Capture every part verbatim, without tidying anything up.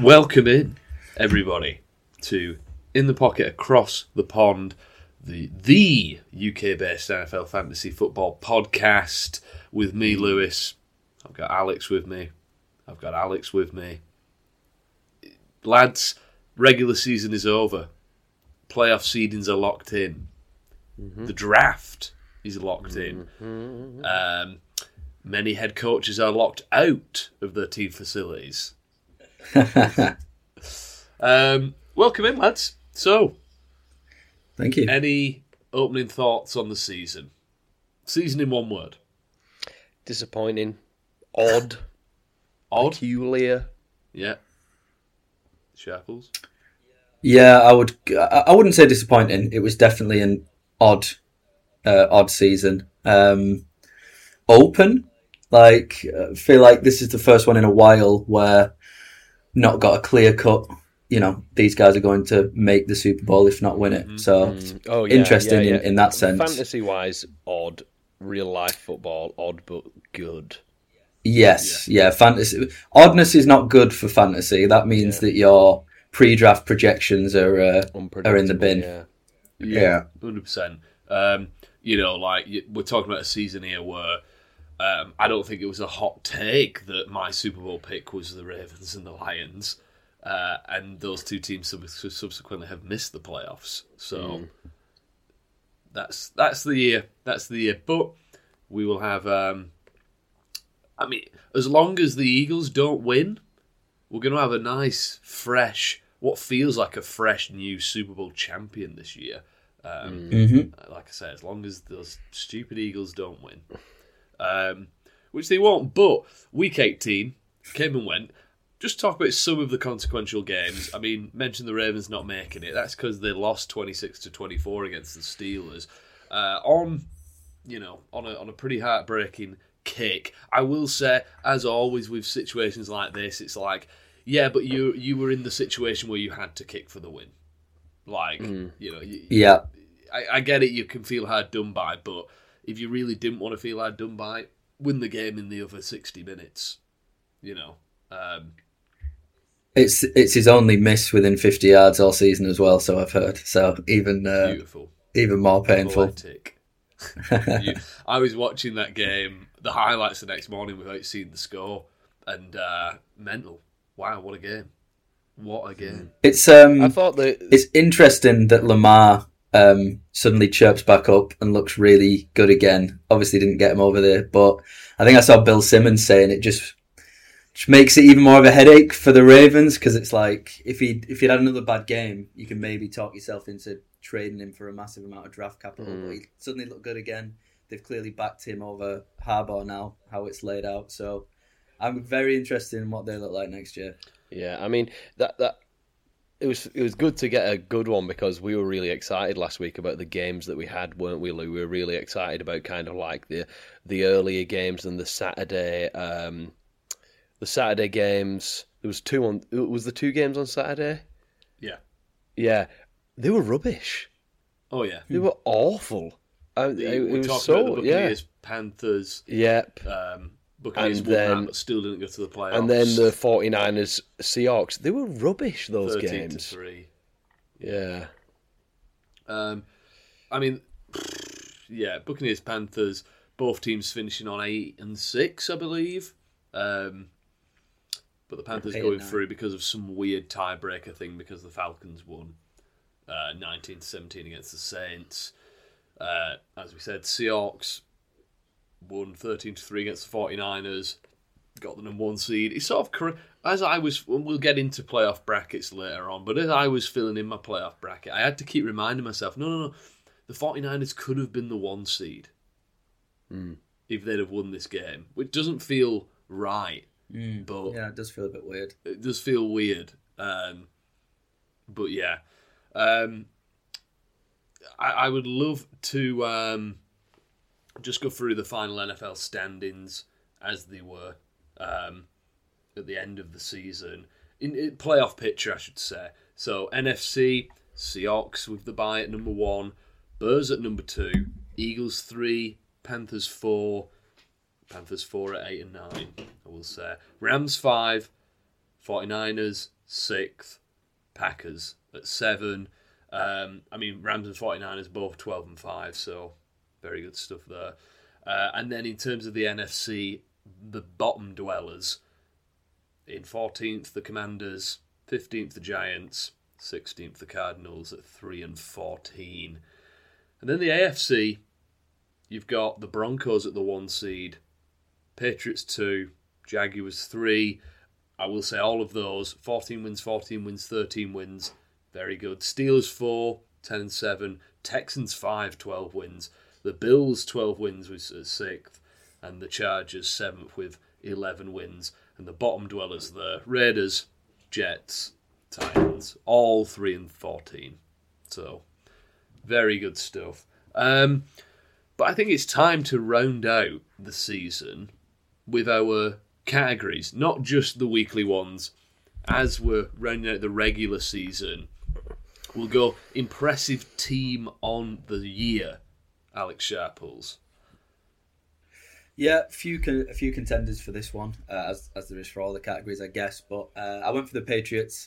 Welcome in, everybody, to In the Pocket Across the Pond, the the U K-based N F L fantasy football podcast with me, Lewis. I've got Alex with me. I've got Alex with me. Lads, regular season is over. Playoff seedings are locked in. Mm-hmm. The draft is locked in. Mm-hmm. Um, many head coaches are locked out of their team facilities. um, welcome in, lads. So, thank you. Any opening thoughts on the season? Season in one word. Disappointing. Odd. Odd? Peculiar. Yeah. Sharples? Yeah, I would. I wouldn't say disappointing. It was definitely an odd, uh, odd season. Um, open, like I feel like this is the first one in a while where not got a clear cut. You know, these guys are going to make the Super Bowl if not win it. Mm-hmm. So mm. oh, yeah, interesting yeah, yeah. In, in that sense. Fantasy wise, odd. Real life football, odd but good. Yes, yeah. yeah. Fantasy oddness is not good for fantasy. That means yeah. that your pre-draft projections are uh, are in the bin. Yeah, yeah, hundred percent. Um, you know, like we're talking about a season here where um, I don't think it was a hot take that my Super Bowl pick was the Ravens and the Lions, uh, and those two teams sub- subsequently have missed the playoffs. So mm. that's that's the year. That's the year. But we will have. Um, I mean, as long as the Eagles don't win, we're going to have a nice, fresh, what feels like a fresh new Super Bowl champion this year. Um, mm-hmm. Like I said, as long as those stupid Eagles don't win, um, which they won't. But week eighteen came and went. Just talk about some of the consequential games. I mean, mention the Ravens not making it. That's because they lost twenty-six to twenty-four against the Steelers. Uh, on, you know, on a on a pretty heartbreaking kick. I will say, as always with situations like this, it's like, yeah, but you you were in the situation where you had to kick for the win. Like, mm. you know, you, yeah, I, I get it. You can feel hard done by, but if you really didn't want to feel hard done by, win the game in the other sixty minutes. You know, um, it's it's his only miss within fifty yards all season as well. So I've heard. So even uh, beautiful, even more painful. you, I was watching that game, the highlights the next morning without seeing the score, and uh, mental. Wow, what a game! What a game! It's um, I thought that it's interesting that Lamar um suddenly chirps back up and looks really good again. Obviously, didn't get him over there, but I think I saw Bill Simmons saying it just, just makes it even more of a headache for the Ravens because it's like if he if he'd had another bad game, you can maybe talk yourself into trading him for a massive amount of draft capital, mm. but he suddenly looked good again. They've clearly backed him over Harbaugh now, how it's laid out. So I'm very interested in what they look like next year. Yeah, I mean that that it was it was good to get a good one because we were really excited last week about the games that we had, weren't we, Lou? We were really excited about kind of like the the earlier games and the Saturday um, the Saturday games. There was two on. Was the two games on Saturday? Yeah, yeah. They were rubbish. Oh yeah, they were awful. Uh, the, it, we're it talking was so, about the Buccaneers, yeah. Panthers. Yep. Um, Buccaneers and won then, that, but still didn't go to the playoffs. And then the 49ers, Seahawks. They were rubbish. Those thirteen games. To three. Yeah. Um, I mean, yeah, Buccaneers, Panthers. Both teams finishing on eight and six, I believe. Um, but the Panthers going through because of some weird tiebreaker thing because the Falcons won. Uh, nineteen to seventeen against the Saints. Uh, as we said, Seahawks won thirteen to three against the 49ers. Got the number one seed. It's sort of, as I was, we'll get into playoff brackets later on, but as I was filling in my playoff bracket, I had to keep reminding myself, no, no, no, the 49ers could have been the one seed mm. if they'd have won this game, which doesn't feel right. Mm. But yeah, it does feel a bit weird. It does feel weird. Um, but yeah. Um, I, I would love to um, just go through the final N F L standings as they were um, at the end of the season. In, in playoff picture, I should say. So N F C, Seahawks with the bye at number one, Bears at number two, Eagles three, Panthers four, Panthers four at eight and nine, I will say. Rams five, 49ers, sixth. Packers at seven. Um, I mean, Rams and 49ers both twelve and five, so very good stuff there. Uh, and then in terms of the N F C, the bottom dwellers, in fourteenth, the Commanders, fifteenth, the Giants, sixteenth, the Cardinals at three and fourteen. And then the A F C, you've got the Broncos at the one seed, Patriots two, Jaguars three. I will say all of those, fourteen wins, fourteen wins, thirteen wins, very good. Steelers four, ten and seven, Texans five, twelve wins. The Bills twelve wins was at sixth, and the Chargers seventh with eleven wins. And the bottom dwellers there, Raiders, Jets, Titans, all three and fourteen. So, very good stuff. Um, but I think it's time to round out the season with our categories, not just the weekly ones. As we're rounding out the regular season, we'll go impressive team on the year, Alex Sharples. Yeah, few con- a few contenders for this one, uh, as as there is for all the categories, I guess. But uh, I went for the Patriots,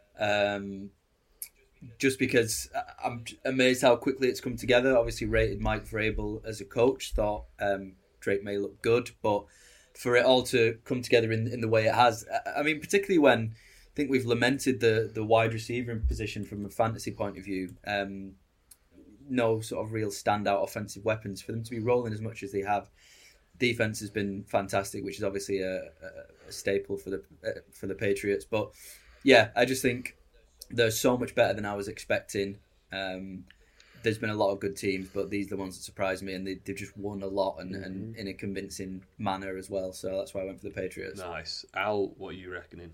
um, just because I'm amazed how quickly it's come together. Obviously, rated Mike Vrabel as a coach. Thought um, Drake May looked good, but for it all to come together in in the way it has, I mean, particularly when I think we've lamented the the wide receiver position from a fantasy point of view. Um, no sort of real standout offensive weapons for them to be rolling as much as they have. Defense has been fantastic, which is obviously a, a staple for the uh, for the Patriots. But yeah, I just think they're so much better than I was expecting. Um, there's been a lot of good teams, but these are the ones that surprised me, and they, they've just won a lot and, mm-hmm. and in a convincing manner as well. So that's why I went for the Patriots. Nice. Al, what are you reckoning?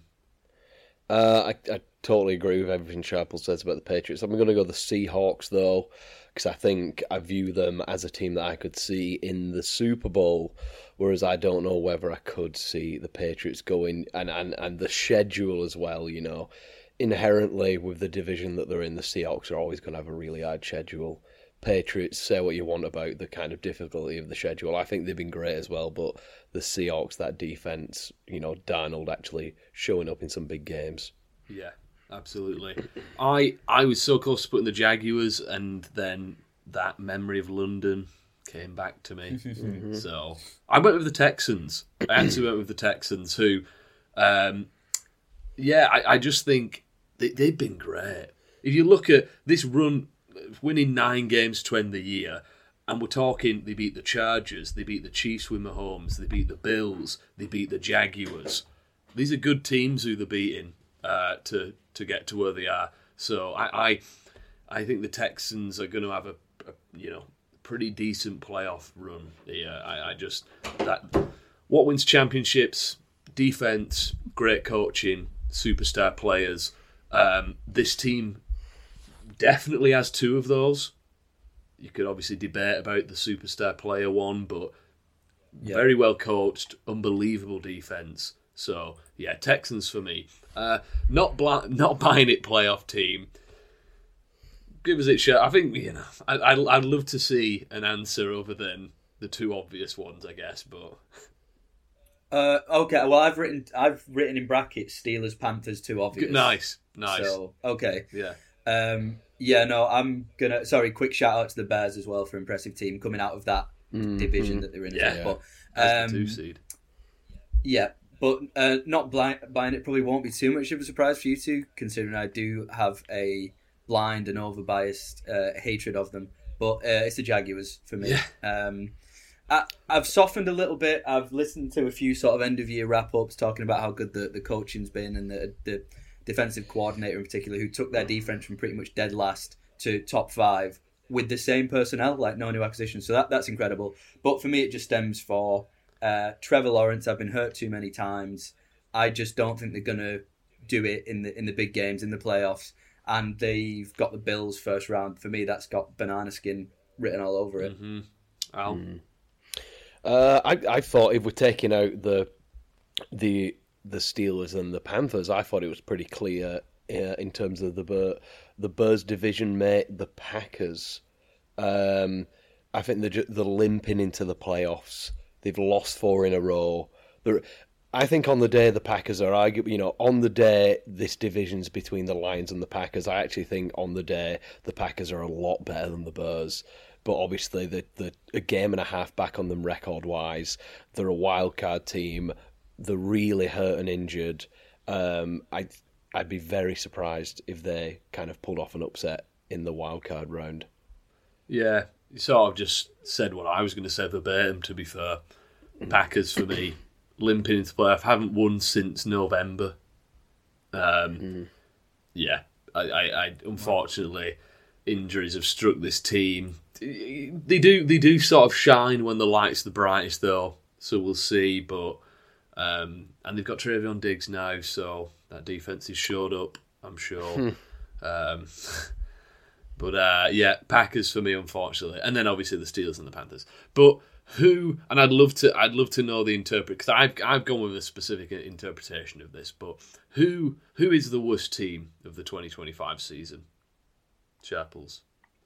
Uh, I, I totally agree with everything Sharple says about the Patriots. I'm going to go the Seahawks, though, because I think I view them as a team that I could see in the Super Bowl, whereas I don't know whether I could see the Patriots going, and, and, and the schedule as well, you know. Inherently, with the division that they're in, the Seahawks are always going to have a really hard schedule. Patriots, say what you want about the kind of difficulty of the schedule. I think they've been great as well, but the Seahawks, that defense, you know, Darnold actually showing up in some big games. Yeah, absolutely. I I was so close to putting the Jaguars, and then that memory of London came back to me. Mm-hmm. So I went with the Texans. I actually went with the Texans, who, um, yeah, I, I just think they, they've been great. If you look at this run, winning nine games to end the year, and we're talking, they beat the Chargers, they beat the Chiefs with Mahomes, they beat the Bills, they beat the Jaguars. These are good teams who they're beating uh, to to get to where they are. So I I, I think the Texans are going to have a, a you know pretty decent playoff run here. I, I just that what wins championships? Defense, great coaching, superstar players. Um, this team definitely has two of those. You could obviously debate about the superstar player one, but yeah. Very well coached, unbelievable defense. So yeah, Texans for me. Uh, not bla- not buying it playoff team. Give us it shot. I think you know. I, I'd I'd love to see an answer other than the two obvious ones, I guess. But uh, okay, well I've written I've written in brackets Steelers, Panthers, two obvious. Nice, nice. So okay, yeah. Um, yeah, no, I'm gonna. Sorry, quick shout out to the Bears as well for impressive team coming out of that mm-hmm. division that they're in. Yeah, yeah. But um, two seed. Yeah, but uh, not blind, buying it probably won't be too much of a surprise for you two, considering I do have a blind and over-biased uh, hatred of them. But uh, it's the Jaguars for me. Yeah. Um, I, I've softened a little bit. I've listened to a few sort of end-of-year wrap-ups talking about how good the, the coaching's been and the the. defensive coordinator in particular, who took their defense from pretty much dead last to top five with the same personnel, like no new acquisitions. So that that's incredible. But for me, it just stems for uh, Trevor Lawrence. I've been hurt too many times. I just don't think they're gonna do it in the in the big games, in the playoffs. And they've got the Bills first round. For me, that's got banana skin written all over it. Mm-hmm. Al? Mm. Uh, I I thought if we're taking out the the the Steelers and the Panthers, I thought it was pretty clear uh, in terms of the Bur- the Bears division mate, the Packers. Um, I think they're, they're limping into the playoffs. They've lost four in a row. They're, I think on the day the Packers are arguing, you know, on the day this division's between the Lions and the Packers, I actually think on the day the Packers are a lot better than the Bears. But obviously, they're, they're a game and a half back on them record-wise. They're a wild card team. They're really hurt and injured. Um, I'd, I'd be very surprised if they kind of pulled off an upset in the wild card round. Yeah, you sort of just said what I was going to say verbatim, to be fair. Packers, for me, limping into playoff, haven't won since November. Um, mm. Yeah, I, I, I unfortunately, injuries have struck this team. They do they do sort of shine when the light's the brightest, though, so we'll see. But um, and they've got Trayvon Diggs now, so that defense has showed up, I'm sure. um, but uh, yeah, Packers for me, unfortunately, and then obviously the Steelers and the Panthers. But who? And I'd love to I'd love to know the interpret, because I've I've gone with a specific interpretation of this. But who who is the worst team of the twenty twenty-five season? Sharples.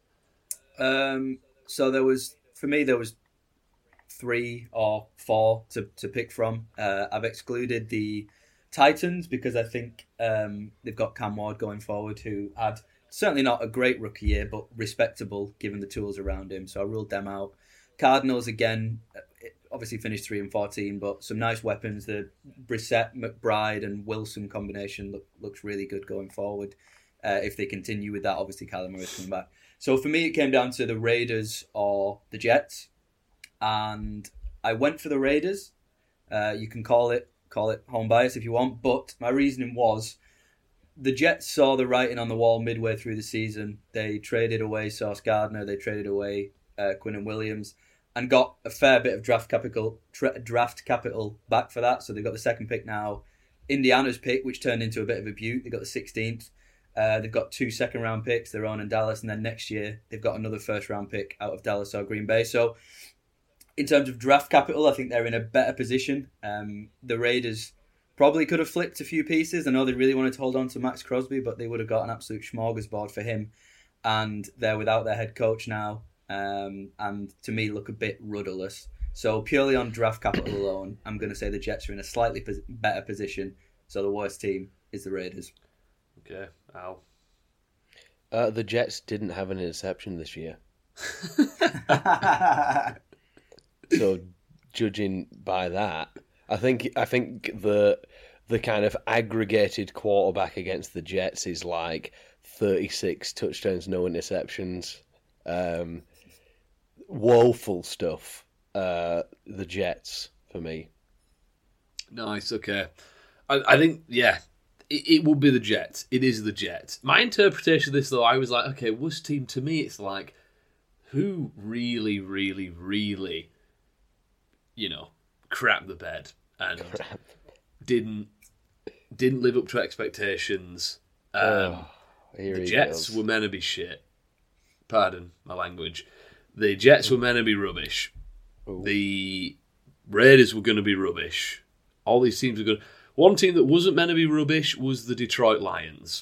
Um, so there was, for me, there was three or four to, to pick from. Uh, I've excluded the Titans because I think um, they've got Cam Ward going forward, who had certainly not a great rookie year, but respectable given the tools around him. So I ruled them out. Cardinals, again, obviously finished three and fourteen, but some nice weapons. The Brissett, McBride and Wilson combination look, looks really good going forward. Uh, if they continue with that, obviously Kyler Murray's coming back. So for me, it came down to the Raiders or the Jets, and I went for the Raiders. Uh, you can call it call it home bias if you want, but my reasoning was the Jets saw the writing on the wall midway through the season. They traded away Sauce Gardner, they traded away uh, Quinnen Williams, and got a fair bit of draft capital tra- draft capital back for that. So they've got the second pick now. Indiana's pick, which turned into a bit of a beaut. They got the sixteenth. Uh, they've got two second-round picks, their own in Dallas, and then next year they've got another first-round pick out of Dallas or Green Bay. So in terms of draft capital, I think they're in a better position. Um, the Raiders probably could have flipped a few pieces. I know they really wanted to hold on to Max Crosby, but they would have got an absolute smorgasbord for him. And they're without their head coach now, um, and to me look a bit rudderless. So purely on draft capital alone, I'm going to say the Jets are in a slightly pos- better position. So the worst team is the Raiders. Okay, Al. Uh, the Jets didn't have an interception this year. So, judging by that, I think I think the the kind of aggregated quarterback against the Jets is like thirty-six touchdowns, no interceptions. Um, woeful stuff. Uh, the Jets for me. Nice. Okay, I, I think yeah. It, it will be the Jets. It is the Jets. My interpretation of this, though, I was like, okay, worst team to me, it's like, who really, really, really, you know, crapped the bed and Crap. didn't didn't live up to expectations. Um, oh, the Jets were meant to be shit. Pardon my language. The Jets were meant to be rubbish. Ooh. The Raiders were going to be rubbish. All these teams are good. One team that wasn't meant to be rubbish was the Detroit Lions.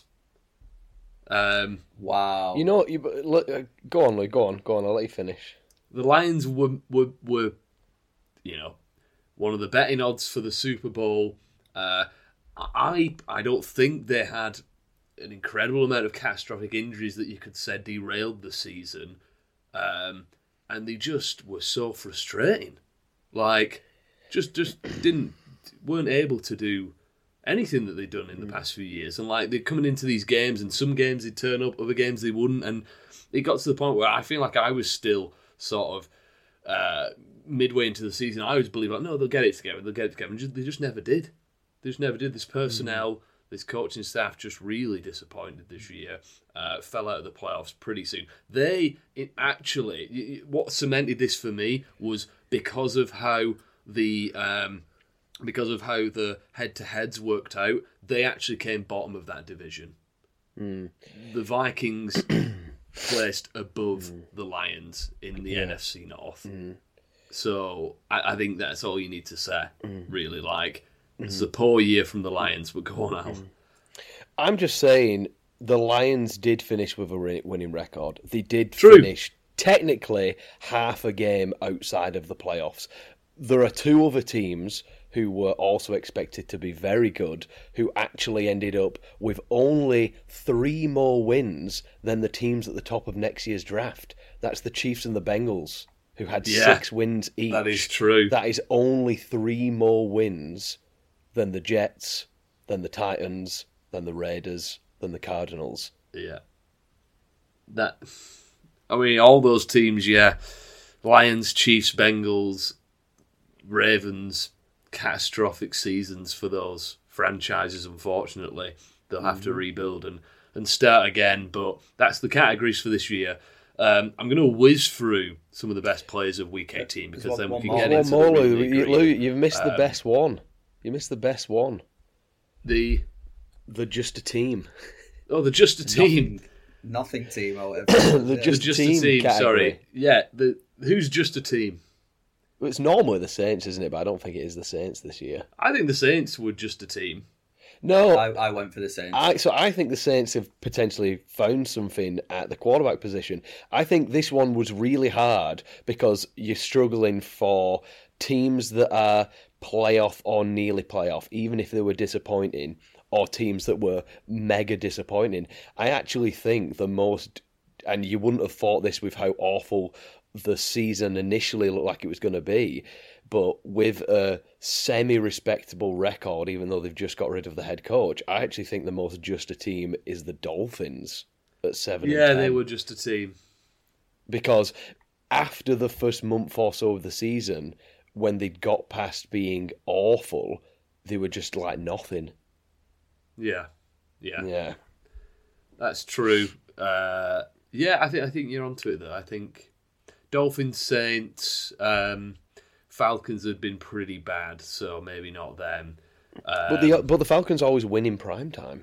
Um, wow. You know, you, look, uh, go on, Louis, go on, go on, I'll let you finish. The Lions were, were, were you know, one of the betting odds for the Super Bowl. Uh, I I don't think they had an incredible amount of catastrophic injuries that you could say derailed the season. Um, and they just were so frustrating. Like, just just didn't... weren't able to do anything that they'd done in the past few years. And like, they're coming into these games, and some games they'd turn up, other games they wouldn't. And it got to the point where I feel like I was still sort of uh, midway into the season. I was believing, like, no, they'll get it together, they'll get it together. And just, they just never did. They just never did. This personnel, mm. this coaching staff just really disappointed this year. Uh, fell out of the playoffs pretty soon. They, it actually, what cemented this for me was because of how the... Um, Because of how the head-to-heads worked out, they actually came bottom of that division. Mm. The Vikings placed above mm. the Lions in the yeah. N F C North. Mm. So I, I think that's all you need to say, mm. really. Like, mm. it's a poor year from the Lions, but go on, Al. Mm. I'm just saying, the Lions did finish with a winning record. They did True. finish, technically, half a game outside of the playoffs. there are two other teams who were also expected to be very good, who actually ended up with only three more wins than the teams at the top of next year's draft. That's the Chiefs and the Bengals, who had Yeah, six wins each. that is true. That is only three more wins than the Jets, than the Titans, than the Raiders, than the Cardinals. Yeah. That. I mean, all those teams, yeah. Lions, Chiefs, Bengals, Ravens, catastrophic seasons for those franchises, unfortunately. They'll have mm-hmm. to rebuild and, and start again, but that's the categories for this year. Um, I'm going to whiz through some of the best players of Week eighteen because one, then we can more, get one into more, the Lou. really Lou, you've missed um, the best one. You missed the best one. The the just a team. Oh, the just a team. Nothing, nothing team or whatever. the yeah. just, the just team a team. Category. Sorry, yeah. The who's just a team? Well, it's normally the Saints, isn't it? But I don't think it is the Saints this year. I think the Saints were just a team. No, I, I went for the Saints. I, so I think the Saints have potentially found something at the quarterback position. I think this one was really hard because you're struggling for teams that are playoff or nearly playoff, even if they were disappointing, or teams that were mega disappointing. I actually think the most, and you wouldn't have thought this with how awful the season initially looked like it was going to be, but with a semi-respectable record, even though they've just got rid of the head coach, I actually think the most just a team is the Dolphins at seven. Yeah, and ten. they were just a team. Because after the first month or so of the season, when they got past being awful, they were just like nothing. Yeah, yeah, Yeah, that's true. Uh, yeah, I think I think you're onto it though. I think Dolphins, Saints, um, Falcons have been pretty bad, so maybe not them. Um, but the but the Falcons always win in prime time.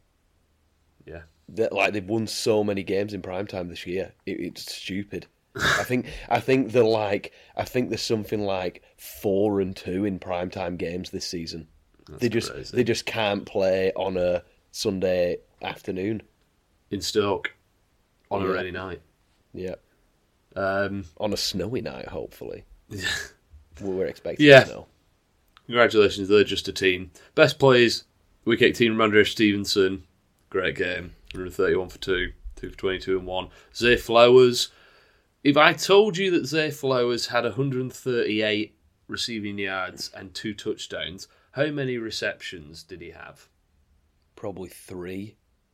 Yeah, They're, like they've won so many games in prime time this year, it, it's stupid. I think I think they're like I think there's something like four and two in primetime games this season. That's they just crazy. they just can't play on a Sunday afternoon in Stoke on Yeah. a rainy night. Yeah, Um, on a snowy night, hopefully. We were expecting Yeah. snow. Congratulations, they're just a team. Best players, Week eighteen, Ramondre Stevenson, great game, one thirty-one for two, two for twenty-two and one. Zay Flowers. If I told you that Zay Flowers had one hundred thirty-eight receiving yards and two touchdowns, how many receptions did he have? Probably three.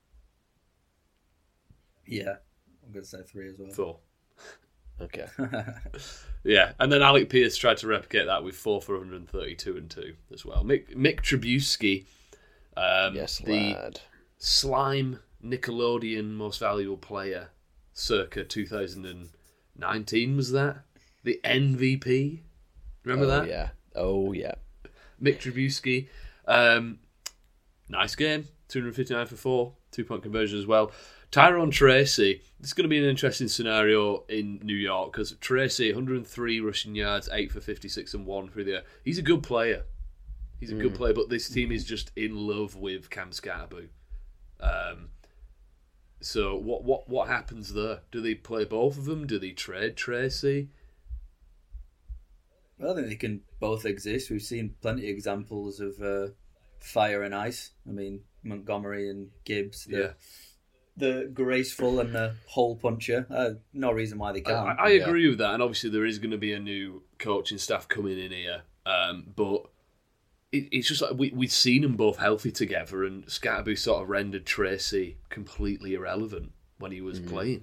Yeah, I'm going to say three as well. Four. Okay. Yeah, and then Alec Pierce tried to replicate that with four for one hundred thirty-two and two as well. Mick, Mick Trubisky, um, Yes, the lad. Slime Nickelodeon Most Valuable Player circa two thousand nineteen, was that? The M V P? Remember oh, that? Yeah. Oh yeah. Mick Trubisky. Um, nice game. two hundred fifty-nine for four. Two-point conversion as well. Tyrone Tracy. This is going to be an interesting scenario in New York because Tracy, one hundred three rushing yards, eight for fifty-six and one through there. He's a good player. He's a good player, but this team is just in love with Cam Scarborough. Um, so what what what happens there? Do they play both of them? Do they trade Tracy? Well, I think they can both exist. We've seen plenty of examples of uh, fire and ice. I mean, Montgomery and Gibbs. The, Yeah. the graceful and the hole puncher. Uh, no reason why they I, can't. I agree with that, and obviously there is going to be a new coaching staff coming in here, um, but it, it's just like we, we've seen them both healthy together, and Scatterby sort of rendered Tracy completely irrelevant when he was mm. playing.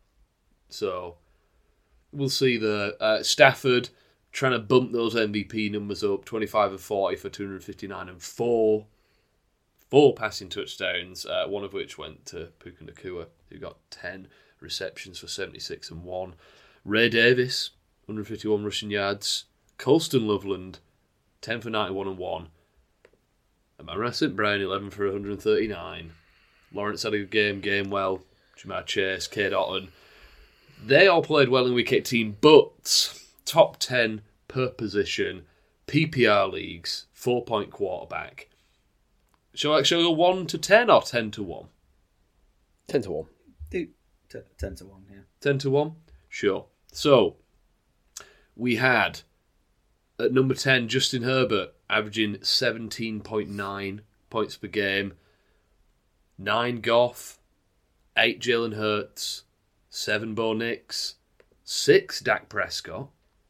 So we'll see the uh, Stafford trying to bump those M V P numbers up, twenty-five and forty for two hundred fifty-nine and four. Four passing touchdowns, uh, one of which went to Puka Nacua, who got ten receptions for seventy-six and one. Ray Davis, one hundred fifty-one rushing yards. Colston Loveland, ten for ninety-one and one. Amara Saint Brown, eleven for one hundred thirty-nine. Lawrence had a good game, game well. Jamar Chase, Cade Otton. They all played well in Week eighteen, but top ten per position, P P R leagues, four-point quarterback. Shall I, shall I go one to ten or ten to one? Ten to one. Do t- ten to one, yeah. Ten to one? Sure. So, we had At number ten, Justin Herbert, averaging seventeen point nine points per game. nine Goff, eight Jalen Hurts, seven Bo Nix, six Dak Prescott,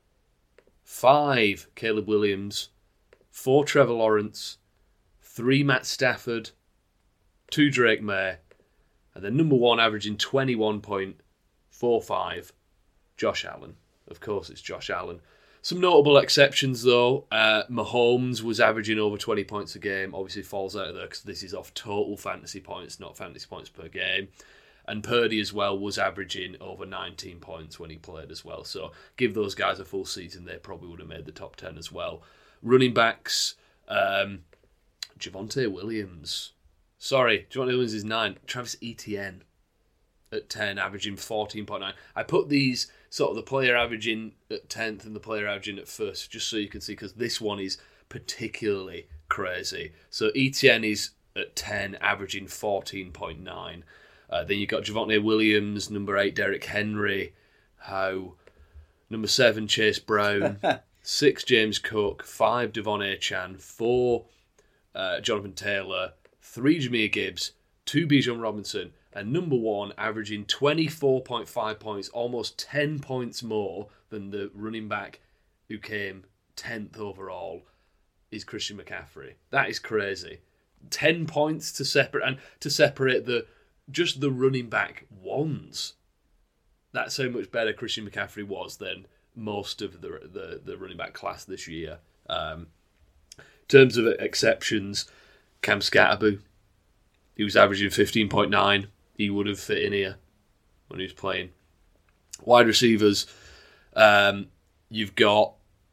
five Caleb Williams, four Trevor Lawrence, three Matt Stafford, two Drake May, and then number one, averaging twenty-one point four five, Josh Allen. Of course, it's Josh Allen. Some notable exceptions, though. Uh, Mahomes was averaging over twenty points a game. Obviously falls out of there because this is off total fantasy points, not fantasy points per game. And Purdy as well was averaging over nineteen points when he played as well. So give those guys a full season, they probably would have made the top ten as well. Running backs, um, Javonte Williams. Sorry, Javonte Williams is nine. Travis Etienne at ten, averaging fourteen point nine. I put these sort of the player averaging at tenth and the player averaging at first, just so you can see, because this one is particularly crazy. So Etienne is at ten, averaging fourteen point nine. Uh, then you've got Javonte Williams, number eight, Derrick Henry, how number seven, Chase Brown, six, James Cook, five, Devon Achane, four, uh, Jonathan Taylor, three, Jahmyr Gibbs, two, Bijan Robinson, and number one, averaging twenty-four point five points, almost ten points more than the running back who came tenth overall, is Christian McCaffrey. That is crazy. ten points to separate, and to separate the just the running back ones. That's how much better Christian McCaffrey was than most of the the, the running back class this year. Um, in terms of exceptions, Cam Scatterboo, he was averaging fifteen point nine. He would have fit in here when he was playing. Wide receivers, um, you've got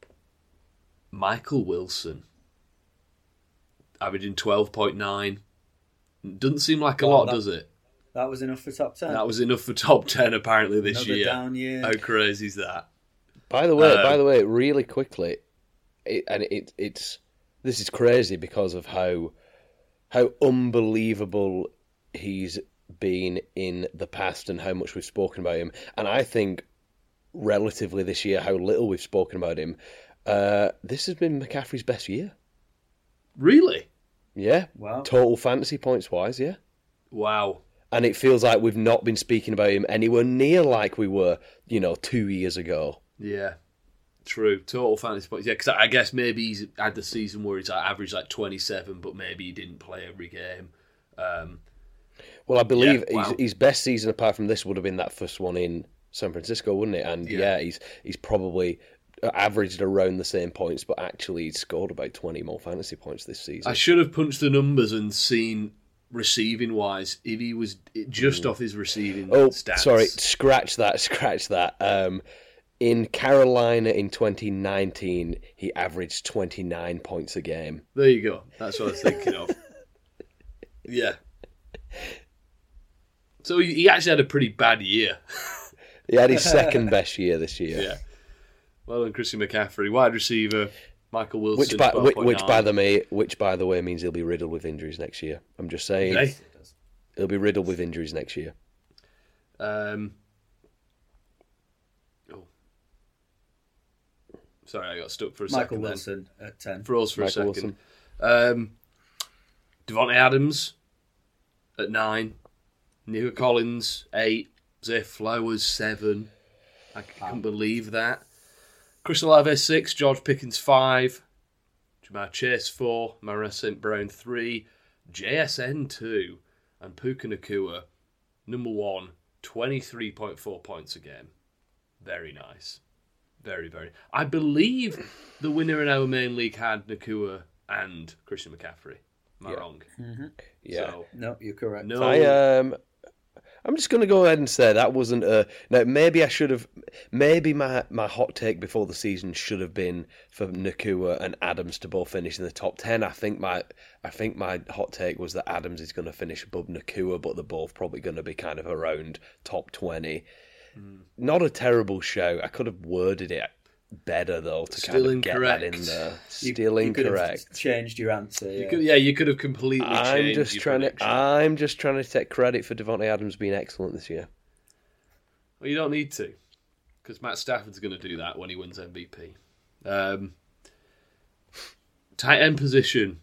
Michael Wilson, averaging twelve point nine. Doesn't seem like a Well, lot, that, does it? That was enough for top ten. That was enough for top ten apparently this Another year. down year. How crazy is that? By the way, Um, by the way, really quickly, it, and it, it's this is crazy because of how how unbelievable he's been in the past and how much we've spoken about him. And I think relatively this year, how little we've spoken about him. Uh, this has been McCaffrey's best year. Really? Yeah. Wow. Total fantasy points wise, yeah. Wow. And it feels like we've not been speaking about him anywhere near like we were, you know, two years ago. Yeah. True. Total fantasy points. Yeah, because I guess maybe he's had the season where he's like averaged like twenty-seven, but maybe he didn't play every game. Um, Well, I believe Yeah, wow. his, his best season apart from this would have been that first one in San Francisco, wouldn't it? And Yeah. yeah, he's he's probably averaged around the same points, but actually he's scored about twenty more fantasy points this season. I should have punched the numbers and seen receiving wise if he was just off his receiving oh, stats. sorry, scratch that, scratch that. Um, in Carolina in twenty nineteen, he averaged twenty-nine points a game. There you go. That's what I was thinking of. Yeah. So he, he actually had a pretty bad year. He had his second best year this year. Yeah. Well done, Christian McCaffrey, wide receiver, Michael Wilson, Which by, which, which by twelve point nine. the way, which by the way means he'll be riddled with injuries next year. I'm just saying, Okay. he'll be riddled with injuries next year. Um, oh. Sorry, I got stuck for a Michael second. Wilson at ten. Then. Froze for Michael a second. Um, Devontae Adams at nine. Nico Collins eight. Zay Flowers seven. I can't believe that. Chris Olave six. George Pickens five. Jamar Chase four. Mara Saint Brown three. J S N two. And Puka Nacua number one. twenty-three point four points a game. Very nice. Very, very. I believe the winner in our main league had Nacua and Christian McCaffrey. Am I Yeah. wrong? Yeah. So, No, you're correct. no. I um, I'm just going to go ahead and say that wasn't a. Now maybe I should have. Maybe my, my hot take before the season should have been for Nacua and Adams to both finish in the top ten. I think my I think my hot take was that Adams is going to finish above Nacua, but they're both probably going to be kind of around top twenty. Mm. Not a terrible show. I could have worded it better though to Still kind of get that incorrect. in there. You- Still you could have incorrect. changed your answer. You Yeah. could, yeah, you could have completely I'm changed just your trying prediction. to. I'm just trying to take credit for Devontae Adams being excellent this year. Well, you don't need to, because Matt Stafford's going to do that when he wins M V P. Um, Tight end position.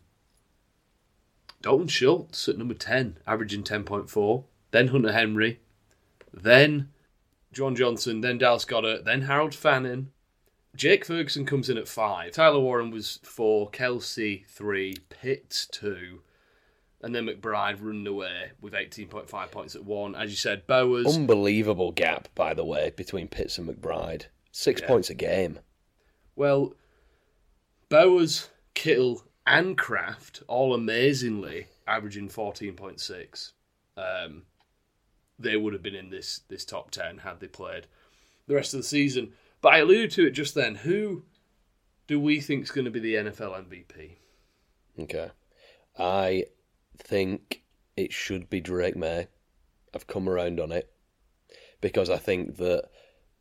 Dalton Schultz at number ten, averaging ten point four. Then Hunter Henry. Then John Johnson. Then Dallas Goedert. Then Harold Fannin. Jake Ferguson comes in at five. Tyler Warren was four. Kelsey, three. Pitts, two. And then McBride running away with eighteen point five points at one. As you said, Bowers. Unbelievable gap, by the way, between Pitts and McBride. Six yeah. points a game. Well, Bowers, Kittle, and Kraft, all amazingly averaging fourteen point six. Um, they would have been in this, this top ten had they played the rest of the season. But I alluded to it just then. Who do we think is going to be the N F L M V P? Okay. I think it should be Drake May. I've come around on it because I think that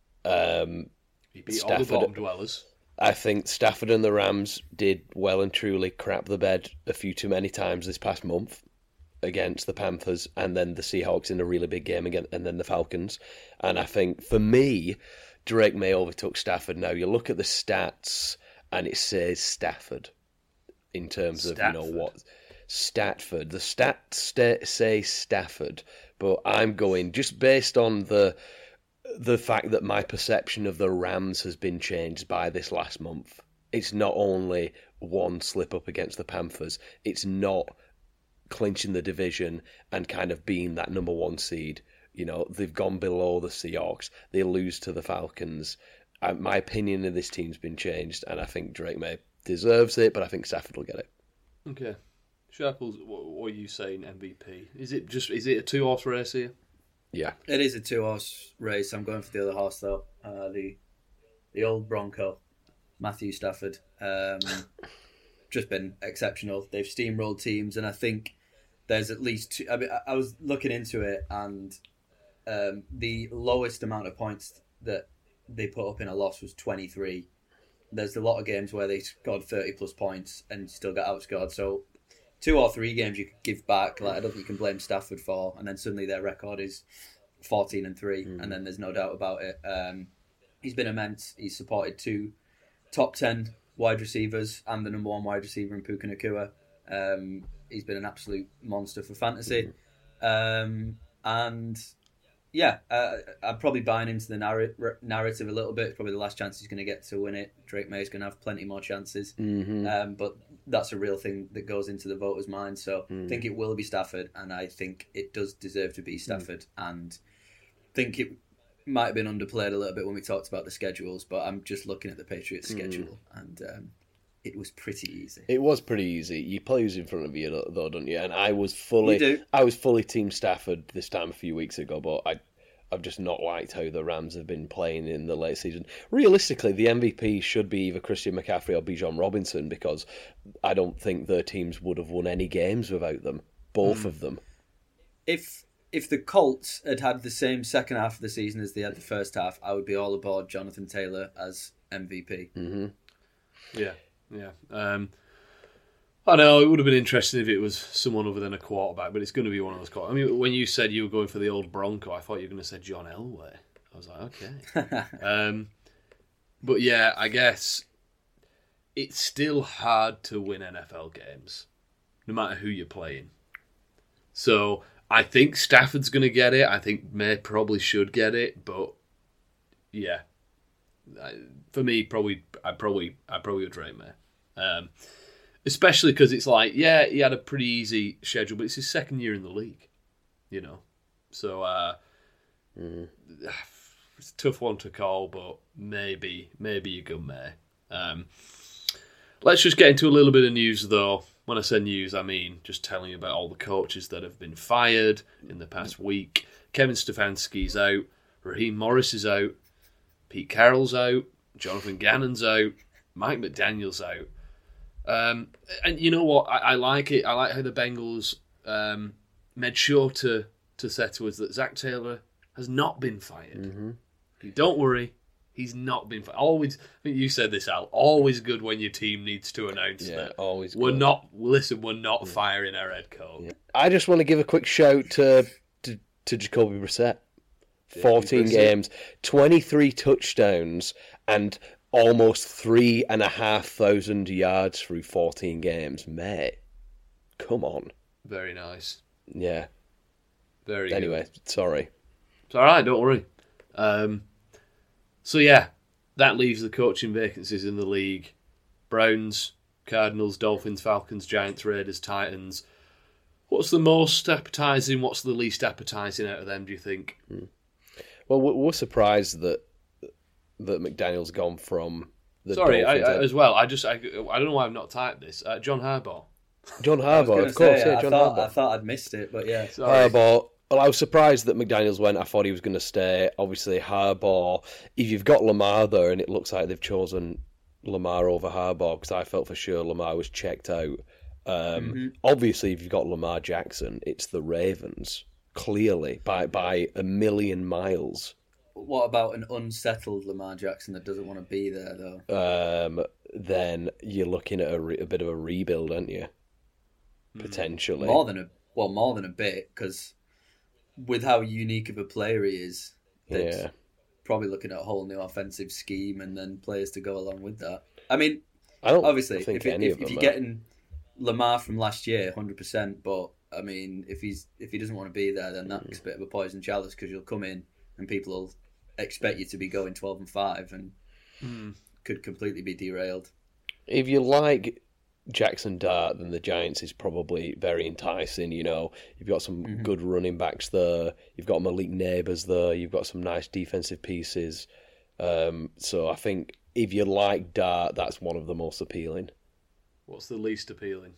um, he beat Stafford, all the bottom dwellers. I think Stafford and the Rams did well and truly crap the bed a few too many times this past month against the Panthers, and then the Seahawks in a really big game again, and then the Falcons. And I think for me, Drake May overtook Stafford. Now you look at the stats, and it says Stafford in terms of Stafford. you know what. Statford. The stats st- say Stafford, but I'm going just based on the the fact that my perception of the Rams has been changed by this last month. It's not only one slip up against the Panthers, it's not clinching the division and kind of being that number one seed. You know, they've gone below the Seahawks. They lose to the Falcons. Uh, my opinion of this team's been changed, and I think Drake May deserves it, but I think Stafford will get it. Okay. Sharples, what are you saying, M V P? Is it just is it a two horse race here? Yeah, it is a two horse race. I'm going for the other horse though. Uh, the the old Bronco, Matthew Stafford. Um, just been exceptional. They've steamrolled teams, and I think there's at least two. I mean, I was looking into it, and um, the lowest amount of points that they put up in a loss was twenty-three. There's a lot of games where they scored thirty plus points and still got outscored. So two or three games you could give back. Like I don't think you can blame Stafford for, and then suddenly their record is fourteen and three, mm. and then there's no doubt about it. Um, he's been immense. He's supported two top ten wide receivers and the number one wide receiver in Puka Nacua. Um, he's been an absolute monster for fantasy, mm. um, and yeah, uh, I'm probably buying into the narr- narrative a little bit. It's probably the last chance he's going to get to win it. Drake May is going to have plenty more chances, mm-hmm. um, but that's a real thing that goes into the voters' mind. So mm. I think it will be Stafford, and I think it does deserve to be Stafford. Mm. And I think it might have been underplayed a little bit when we talked about the schedules, but I'm just looking at the Patriots' schedule, mm. and um, it was pretty easy. It was pretty easy. You play who's in front of you, though, don't you? And I was fully, you do. I was fully Team Stafford this time a few weeks ago, but I. I've just not liked how the Rams have been playing in the late season. Realistically, the M V P should be either Christian McCaffrey or Bijan Robinson, because I don't think their teams would have won any games without them. Both mm. of them. If if the Colts had had the same second half of the season as they had the first half, I would be all aboard Jonathan Taylor as M V P. Mm-hmm. Yeah, yeah. Um, I know, it would have been interesting if it was someone other than a quarterback, but it's going to be one of those quarterbacks. I mean, when you said you were going for the old Bronco, I thought you were going to say John Elway. I was like, okay. um, but yeah, I guess it's still hard to win N F L games, no matter who you're playing. So I think Stafford's going to get it. I think May probably should get it, but yeah, for me, probably I probably I probably would Drake May. Um, Especially because it's like, yeah, he had a pretty easy schedule, but it's his second year in the league, you know. So uh, mm. it's a tough one to call, but maybe, maybe you go May. Um, let's just get into a little bit of news, though. When I say news, I mean just telling you about all the coaches that have been fired in the past week. Kevin Stefanski's out, Raheem Morris is out, Pete Carroll's out, Jonathan Gannon's out, Mike McDaniel's out. Um, and you know what? I, I like it. I like how the Bengals um, made sure to, to say to us that Zach Taylor has not been fired. Mm-hmm. Don't worry, he's not been fired. Always, I think you said this, Al. Always good when your team needs to announce yeah, that. Always. We're good. not. Listen, we're not yeah. firing our head coach. Yeah. I just want to give a quick shout to to, to Jacoby Brissett. fourteen games, twenty-three touchdowns, and almost three and a half thousand yards through fourteen games, mate. Come on. Very nice. Yeah. Very Anyway, good. sorry. It's all right, don't worry. Um, so, yeah, that leaves the coaching vacancies in the league. Browns, Cardinals, Dolphins, Falcons, Giants, Raiders, Titans. What's the most appetising? What's the least appetising out of them, do you think? Hmm. Well, we're surprised that that McDaniel's gone from the Sorry, I, Dolphins. I, as well, I just I, I don't know why I've not typed this. Uh, John Harbaugh. John Harbaugh, of course, say, yeah, I John thought, Harbaugh. I thought I'd missed it, but yeah. Sorry. Harbaugh. Well, I was surprised that McDaniel's went. I thought he was going to stay. Obviously, Harbaugh. If you've got Lamar there, and it looks like they've chosen Lamar over Harbaugh, because I felt for sure Lamar was checked out. Um, Mm-hmm. Obviously, if you've got Lamar Jackson, it's the Ravens, clearly, by by a million miles. What about an unsettled Lamar Jackson that doesn't want to be there, though? Um, then you're looking at a, re- a bit of a rebuild, aren't you? Potentially. More than a well, more than a bit, because with how unique of a player he is, they'd Yeah. probably looking at a whole new offensive scheme and then players to go along with that. I mean, I don't obviously, think if, it, any if, of them if you're are. getting Lamar from last year, one hundred percent, but I mean, if he's if he doesn't want to be there, then that's a bit of a poison chalice, because you'll come in and people will expect you to be going twelve and five and Mm. could completely be derailed. If you like Jackson Dart, then the Giants is probably very enticing. You know, you've got some Mm-hmm. good running backs there. You've got Malik Neighbors there. You've got some nice defensive pieces. Um, so I think if you like Dart, that's one of the most appealing. What's the least appealing?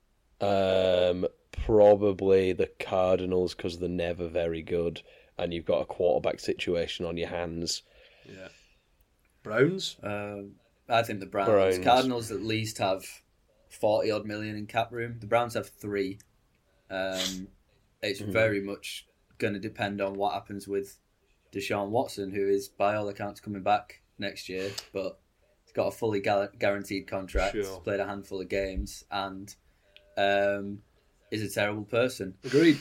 Um, probably the Cardinals, because they're never very good, and you've got a quarterback situation on your hands. Yeah. Browns? Um, I think the Browns. Browns. Cardinals at least have forty odd million in cap room. The Browns have three. Um, it's Mm-hmm. very much going to depend on what happens with Deshaun Watson, who is by all accounts coming back next year, but he's got a fully gu- guaranteed contract. Sure. Played a handful of games and um, is a terrible person. Agreed.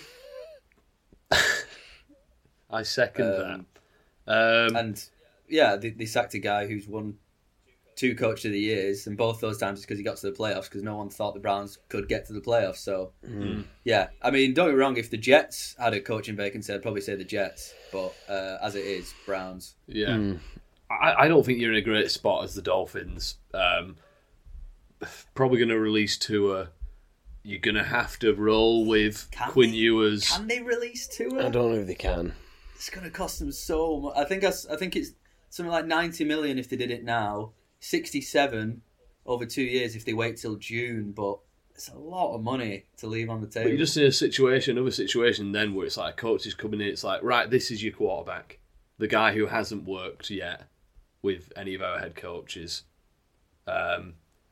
I second Um, that. Um, And yeah, they, they sacked a guy who's won two Coach of the Years, and both those times it's because he got to the playoffs, because no one thought the Browns could get to the playoffs. So, Mm. yeah, I mean, don't get me wrong, if the Jets had a coaching vacancy, I'd probably say the Jets, but uh, as it is, Browns. yeah. Mm. I, I don't think you're in a great spot as the Dolphins. Um, probably going to release Tua. You're going to have to roll with Can Quinn they? Ewers. Can they release Tua? I don't know if they can. It's going to cost them so much. I think I, I think it's something like ninety million if they did it now, sixty-seven over two years if they wait till June, but it's a lot of money to leave on the table. But you're just in a situation, another situation then where it's like a coach is coming in, it's like, right, this is your quarterback. The guy who hasn't worked yet with any of our head coaches. Um,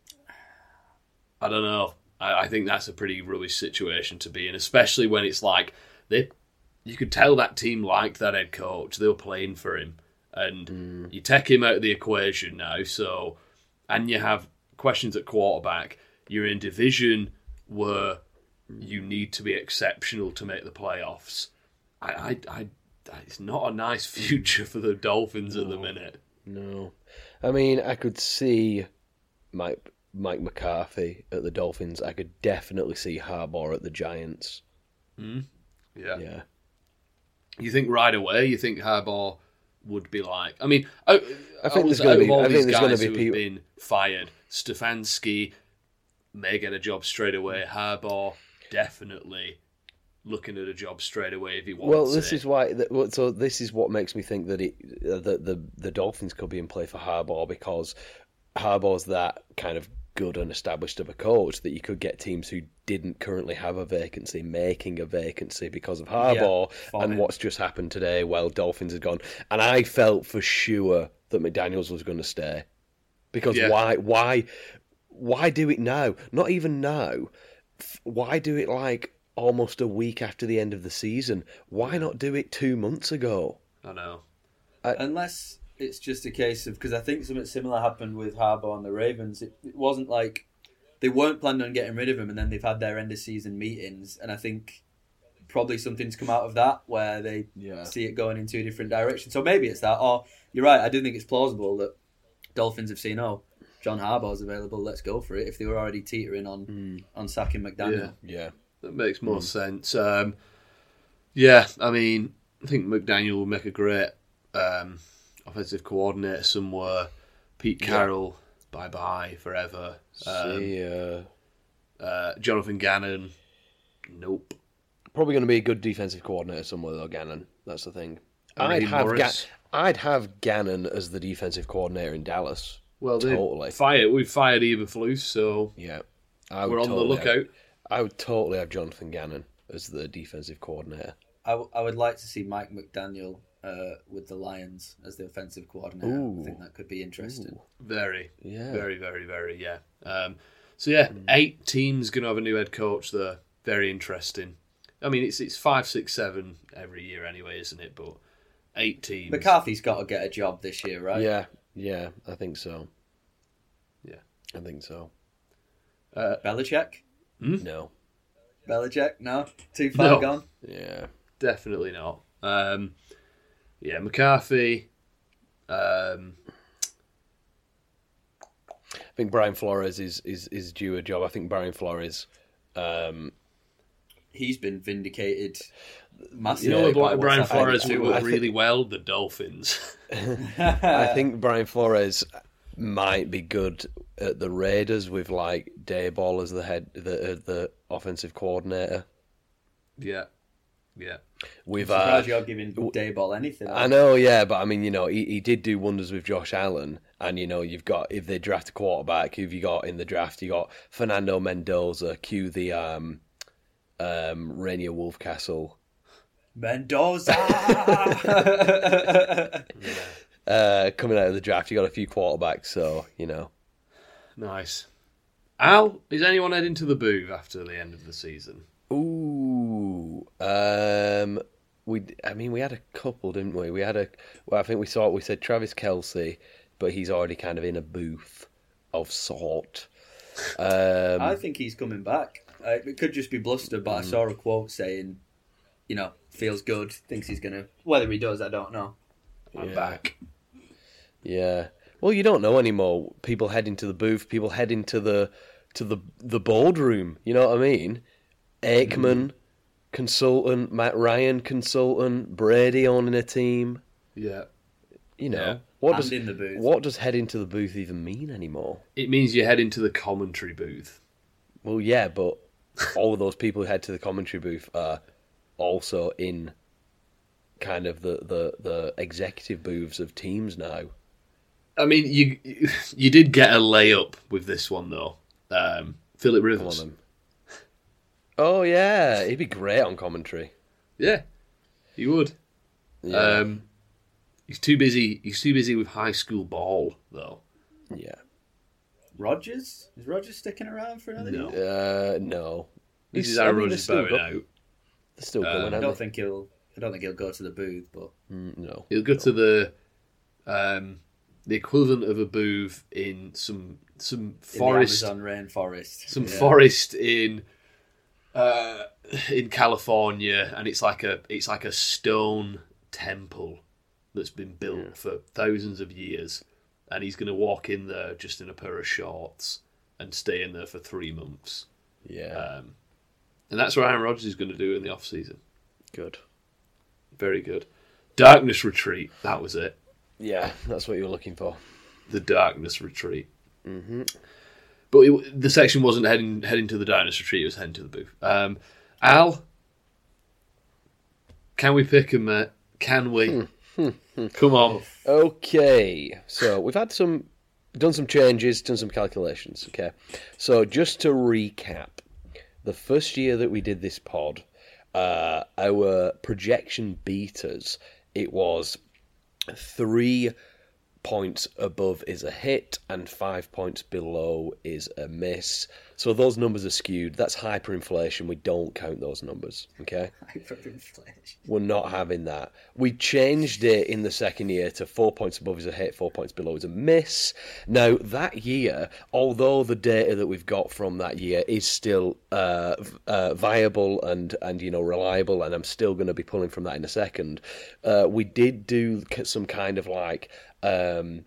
I don't know. I, I think that's a pretty rubbish situation to be in, especially when it's like, they, you could tell that team liked that head coach. They were playing for him. And Mm. you take him out of the equation now, so, and you have questions at quarterback. You're in a division where you need to be exceptional to make the playoffs. I, I, I, it's not a nice future for the Dolphins at the minute. No. I mean, I could see Mike Mike McCarthy at the Dolphins. I could definitely see Harbaugh at the Giants. Yeah. Yeah. You think right away? You think Harbaugh would be like? I mean, I, I think there's gonna be- I think there's gonna be who have people- been fired. Stefanski may get a job straight away. Harbaugh definitely looking at a job straight away if he wants. Well, this it. is why. that- well, So this is what makes me think that it uh, that the the Dolphins could be in play for Harbaugh, because Harbaugh's that kind of good and established of a coach that you could get teams who didn't currently have a vacancy making a vacancy because of Harbaugh. for And him. what's just happened today? Well, Dolphins had gone, and I felt for sure that McDaniels was going to stay, because Yeah. why why why do it now? Not even now. F- Why do it like almost a week after the end of the season? Why not do it two months ago? I know. Unless it's just a case of, because I think something similar happened with Harbaugh and the Ravens. It, it wasn't like they weren't planning on getting rid of him, and then they've had their end of season meetings, and I think probably something's come out of that where they Yeah. see it going in two different directions. So maybe it's that, or you're right. I do think it's plausible that Dolphins have seen, oh, John Harbaugh's available, let's go for it. If they were already teetering on mm. on sacking McDaniel. Yeah, yeah. That makes more mm. sense. Um, yeah, I mean, I think McDaniel will make a great um, offensive coordinator somewhere. Pete Carroll, yeah. bye-bye forever. Um, See ya. Uh, Jonathan Gannon, nope. Probably going to be a good defensive coordinator somewhere, though, Gannon. That's the thing. I'd Raheem have, Ga- Morris. I'd have Gannon as the defensive coordinator in Dallas. Well, they totally. fired. We fired Eberflus, so yeah, I we're on totally the lookout. Have, I would totally have Jonathan Gannon as the defensive coordinator. I, w- I would like to see Mike McDaniel uh, with the Lions as the offensive coordinator. Ooh. I think that could be interesting. Ooh. Very, yeah, very, very, very, yeah. Um, so yeah, mm. eight teams going to have a new head coach there. Very interesting. I mean, it's it's five, six, seven every year anyway, isn't it? But eight teams. McCarthy's got to get a job this year, right? Yeah, yeah, I think so. Yeah, I think so. Uh, Belichick? Hmm? No. Belichick? No? Too far No. gone? Yeah. Definitely not. Um, yeah, McCarthy. Um, I think Brian Flores is, is, is due a job. I think Brian Flores... Um, He's been vindicated massively. you know, by like what's Brian happened Flores to would work him. really well, the Dolphins. I think Brian Flores might be good at the Raiders with like Dayball as the head, the uh, the offensive coordinator. Yeah, yeah. With I'm uh, surprised you're giving Dayball anything. I know, yeah, but I mean, you know, he, he did do wonders with Josh Allen, and you know, you've got if they draft a quarterback, who've you got in the draft? You got Fernando Mendoza, cue the um, um, Rainier Wolfcastle. Mendoza! uh, coming out of the draft, you got a few quarterbacks, so you know. Nice. Al, is anyone heading to the booth after the end of the season? Ooh, um, we. I mean, we had a couple, didn't we? We had a. Well, I think we saw. We said Travis Kelce, but he's already kind of in a booth of sort. Um, I think he's coming back. Uh, it could just be bluster, but I saw a quote saying, you know, feels good, thinks he's going to... Whether he does, I don't know. I'm Yeah. back. Yeah. Well, you don't know anymore. People head into the booth. People head into the to the the boardroom. You know what I mean? Aikman, consultant. Matt Ryan, consultant. Brady owning a team. Yeah. You know Yeah. what And does in the booth. what does head into the booth even mean anymore? It means you head into the commentary booth. Well, yeah, but all of those people who head to the commentary booth are also in kind of the, the, the executive booths of teams now. I mean, you you did get a layup with this one, though. Um, Philip Come on, Rivers. then. Oh, yeah, he'd be great on commentary. Yeah, he would. Yeah. Um, he's too busy. He's too busy with high school ball, though. yeah. Rodgers? Is Rodgers sticking around for another No. year? Uh, no. This He's- is I Aaron mean, Rodgers they're still bowing go- out. They're still going, Um, I aren't don't they? think he'll. I don't think he'll go to the booth, but Mm, no. He'll go to the um, the equivalent of a booth in some some in forest, the Amazon rainforest, some Yeah. forest in uh, in California, and it's like a it's like a stone temple that's been built Yeah. for thousands of years, and he's going to walk in there just in a pair of shorts and stay in there for three months, Yeah. um, and that's what Aaron Rodgers is going to do in the off season. Good. Very good. Darkness Retreat. That was it. Yeah, that's what you were looking for. The Darkness Retreat. Mm-hmm. But it, the section wasn't heading heading to the Darkness Retreat, it was heading to the booth. Um, Al, can we pick him, mate? Can we? Come on. Okay, so we've had some, done some changes, done some calculations. Okay, so just to recap, the first year that we did this pod, uh, our projection beaters, it was three points above is a hit and five points below is a miss. So those numbers are skewed. That's hyperinflation. We don't count those numbers. Okay. Hyperinflation. We're not having that. We changed it in the second year to four points above is a hit, four points below is a miss. Now, that year, although the data that we've got from that year is still uh, uh, viable and, and, you know, reliable, and I'm still going to be pulling from that in a second, uh, we did do some kind of like um,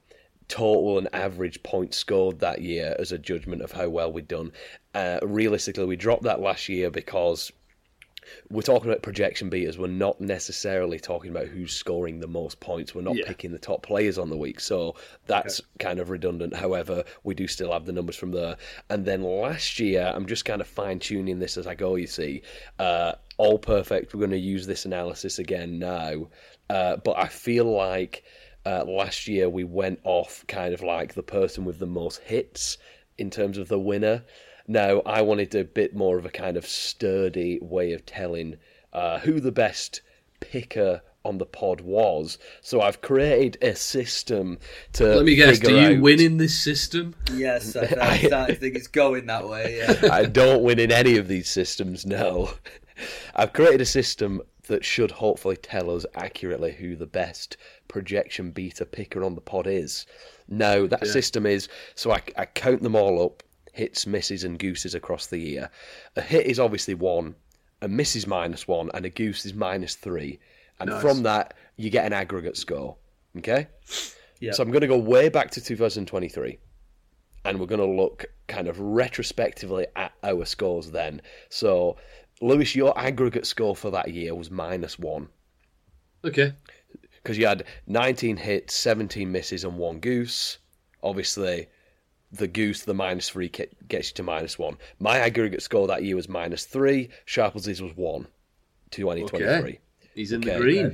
total and average points scored that year as a judgment of how well we'd done. Uh, realistically, we dropped that last year because we're talking about projection beaters. We're not necessarily talking about who's scoring the most points. We're not Yeah. picking the top players on the week. So that's okay. kind of redundant. However, we do still have the numbers from there. And then last year, I'm just kind of fine-tuning this as I go, you see. Uh, all perfect. We're going to use this analysis again now. Uh, but I feel like uh, last year we went off kind of like the person with the most hits in terms of the winner. Now, I wanted a bit more of a kind of sturdy way of telling uh, who the best picker on the pod was. So I've created a system to Let me guess, do you out... win in this system? Yes, I, I, I think it's going that way, yeah. I don't win in any of these systems, no. I've created a system that should hopefully tell us accurately who the best projection beater picker on the pod is. Now, that yeah. system is, so I, I count them all up, hits, misses, and gooses across the year. A hit is obviously one, a miss is minus one, and a goose is minus three. And nice. From that, you get an aggregate score. Okay? Yeah. So I'm going to go way back to two thousand twenty-three, and we're going to look kind of retrospectively at our scores then. So, Lewis, your aggregate score for that year was minus one. Okay. Because you had nineteen hits, seventeen misses, and one goose. Obviously, the goose, the minus three, gets you to minus one. My aggregate score that year was minus three. Sharples' was one, twenty twenty-three. Okay. He's in okay. the green.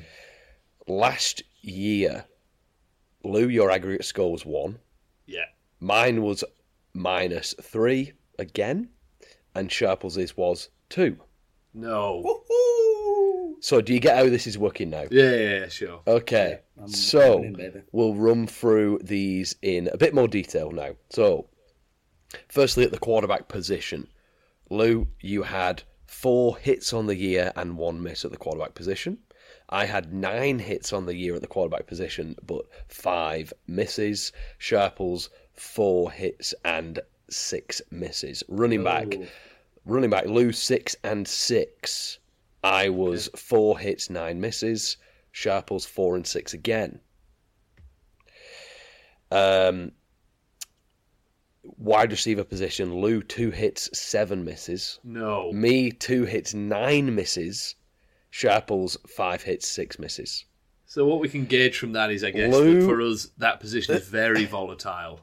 Last year, Lou, your aggregate score was one. Yeah. Mine was minus three again, and Sharples' was two. No. Woo-hoo! So do you get how this is working now? Yeah, yeah, yeah sure. Okay, yeah, so in, we'll run through these in a bit more detail now. So, firstly, at the quarterback position, Lou, you had four hits on the year and one miss at the quarterback position. I had nine hits on the year at the quarterback position, but five misses. Sharples, four hits and six misses. Running oh. back, running back, Lou, six and six. I was okay. four hits, nine misses. Sharples, four and six again. Um, wide receiver position, Lou, two hits, seven misses. No. Me, two hits, nine misses. Sharples, five hits, six misses. So what we can gauge from that is, I guess, Lou, that for us, that position is very volatile.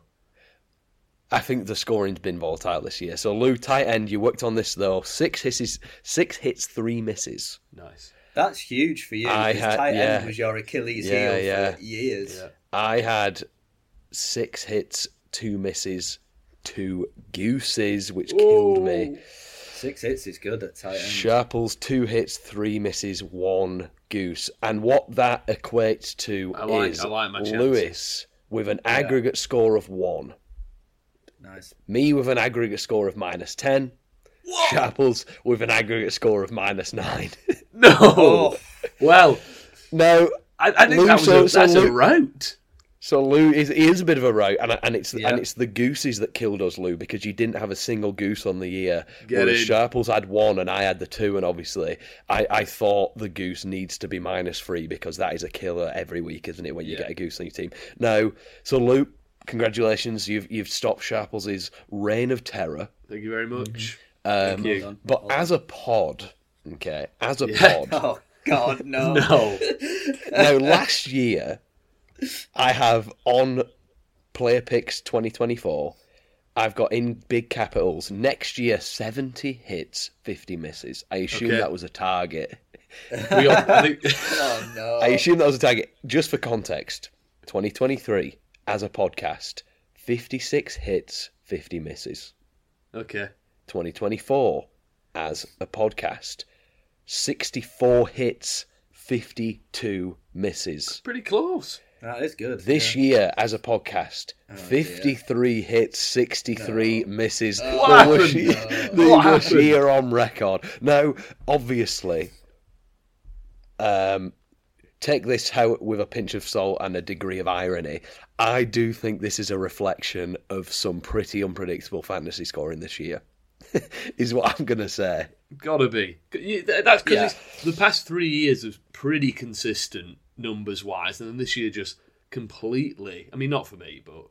I think the scoring's been volatile this year. So, Lou, tight end, you worked on this, though. Six hits, six hits, three misses. Nice. That's huge for you. I because had, tight yeah. end was your Achilles yeah, heel yeah. for years. Yeah. I had six hits, two misses, two gooses, which Ooh. killed me. Six hits is good at tight end. Sharples, two hits, three misses, one goose. And what that equates to I like, is I like my Lewis with an aggregate yeah. score of one. Nice. Me with an aggregate score of minus ten. Whoa. Sharples with an aggregate score of minus nine. No. Oh. Well, no. I, I think Lou, that was so, a, so that's Lou, a route. So Lou is he is a bit of a route, and and it's Yeah. and it's the gooses that killed us, Lou, because you didn't have a single goose on the year. Get whereas in. Sharples had one and I had the two, and obviously I, I thought the goose needs to be minus three because that is a killer every week, isn't it? When you Yeah. get a goose on your team. No, so Lou, congratulations, you've you've stopped Sharples' reign of terror. Thank you very much. Um, Thank you. Well but well as a pod, okay, as a Yeah. pod. Oh, God, no. No. Now, last year, I have on Player Picks twenty twenty-four, I've got in big capitals, next year, seventy hits, fifty misses. I assume Okay. that was a target. We all, I think, Oh, no. I assume that was a target. Just for context, twenty twenty-three, as a podcast, fifty-six hits, fifty misses. okay. twenty twenty-four, as a podcast, sixty-four hits, fifty-two misses. Pretty close. That is good. This yeah. year, as a podcast, Oh, fifty-three hits, sixty-three No. misses. Oh, the What worst, happened? year, No. the What worst happened? year on record. Now, obviously, um, take this how with a pinch of salt and a degree of irony. I do think this is a reflection of some pretty unpredictable fantasy scoring this year. Is what I'm going to say. Gotta be. That's because Yeah. the past three years was pretty consistent numbers wise, and then this year just completely. I mean, not for me, but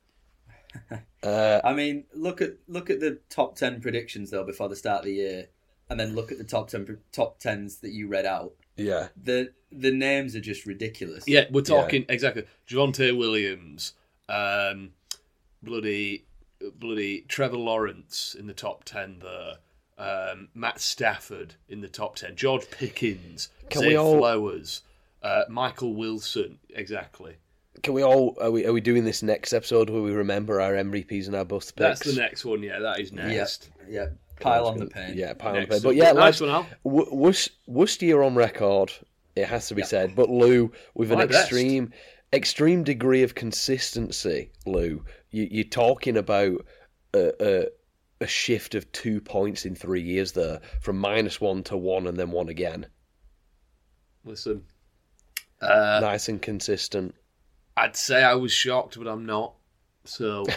Uh, I mean, look at look at the top ten predictions though before the start of the year, and then look at the top ten top tens that you read out. yeah. The the names are just ridiculous. yeah, we're talking exactly. Javonte Williams, um, bloody, bloody Trevor Lawrence in the top ten there. Um, Matt Stafford in the top ten. George Pickens, Can Zay we all- Flowers, uh, Michael Wilson. Exactly. Can we all are we are we doing this next episode where we remember our M V Ps and our bust picks? That's the next one. Yeah, that is next. yeah. Pile on the pain. Yeah, pile on the Next pain. up. But yeah, Nice lads, one, Al. w- worst, worst year on record, it has to be said. But Lou, with an My best. extreme, extreme degree of consistency, Lou, you, you're talking about a, a, a shift of two points in three years there, from minus one to one and then one again. Listen, uh, Nice and consistent. I'd say I was shocked, but I'm not. So,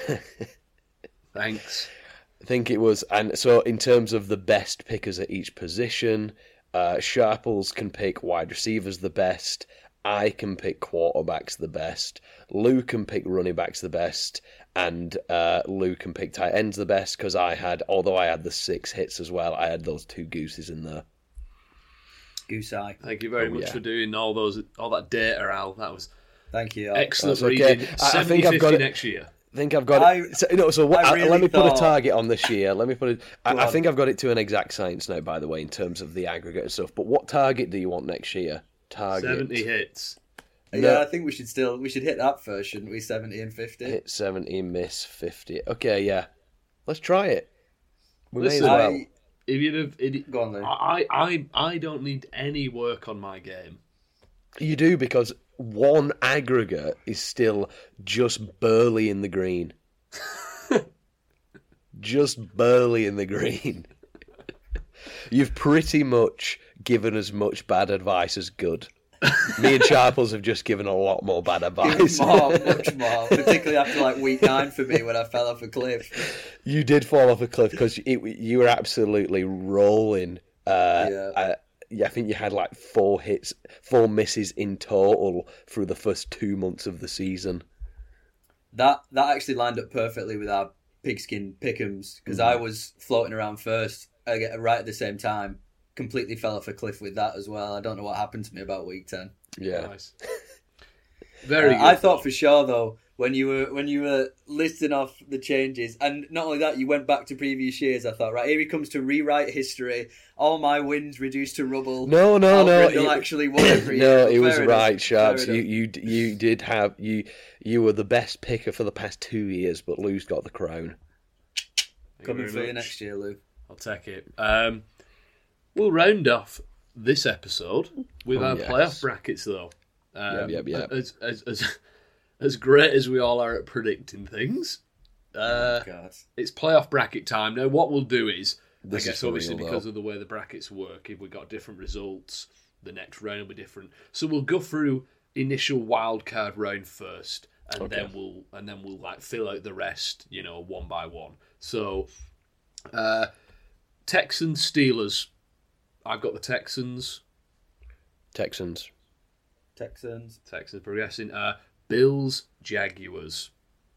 thanks. I think it was, and so in terms of the best pickers at each position, uh, Sharples can pick wide receivers the best. I can pick quarterbacks the best. Lou can pick running backs the best, and uh, Lou can pick tight ends the best because I had, although I had the six hits as well, I had those two gooses in there. Goose eye. Thank you very Oh, much yeah. for doing all those, all that data, Al. That was Thank you. Al. excellent That's okay. reading. I- I seventy think I've got fifty it. next year. I think I've got I- it. So, no, so what, I I- really let me put thought- a target on this year. Let me put it. I, Go I on. think I've got it to an exact science now, by the way, in terms of the aggregate and stuff. But what target do you want next year? Target seventy hits. Yeah, No. I think we should still we should hit that first, shouldn't we? Seventy and fifty. hit seventy, miss fifty. Okay, yeah, let's try it. We Listen, may as well. I, If you'd have, it, Go on, Lou. I, I, I don't need any work on my game. You do, because one aggregate is still just barely in the green. Just barely in the green. You've pretty much given as much bad advice as good. Me and Sharples have just given a lot more bad advice. more, much more, particularly after like week nine for me when I fell off a cliff. You did fall off a cliff because you were absolutely rolling. Uh, Yeah. uh, yeah, I think you had like four hits, four misses in total through the first two months of the season. That that actually lined up perfectly with our pigskin pick'ems because I was floating around first, I get right at the same time. Completely fell off a cliff with that as well. I don't know what happened to me about week ten. Yeah. Nice. Very Uh, good. I thought for sure though when you were when you were listing off the changes, and not only that, you went back to previous years. I thought, right, here he comes to rewrite history. All my wins reduced to rubble. No, no, Al no. Brindle you- actually won every year. No, But it was fair enough, right, Sharps. fair You, enough. you, you did have you. You were the best picker for the past two years, but Lou's got the crown. Thank Coming very for you much. next year, Lou. I'll take it. Um, we'll round off this episode with Oh, our yes. playoff brackets, though. Um, Yep, yep, yep. As, as, as, as great as we all are at predicting things, uh, God. it's playoff bracket time. Now, what we'll do is, This I is guess for obviously real, because though. of the way the brackets work, if we've got different results, the next round will be different. So we'll go through initial wild card round first, and Okay. then we'll and then we'll like fill out the rest, you know, one by one. So, uh, Texans Steelers. I've got the Texans. Texans. Texans. Texans progressing. Uh, Bills Jaguars.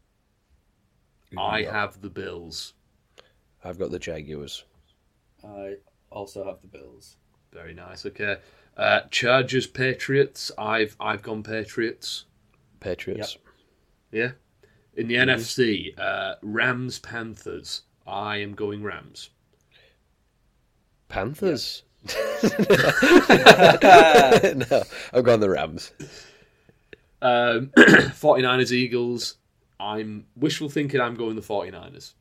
I Yeah. have the Bills. I've got the Jaguars. I also have the Bills. Very nice. Okay. Uh, Chargers Patriots. I've I've gone Patriots. Patriots. Yeah. In the N F C, uh, Rams Panthers. I am going Rams. Panthers. no, I've gone the Rams. Um, forty-niners Eagles. I'm wishful thinking. I'm going the forty-niners.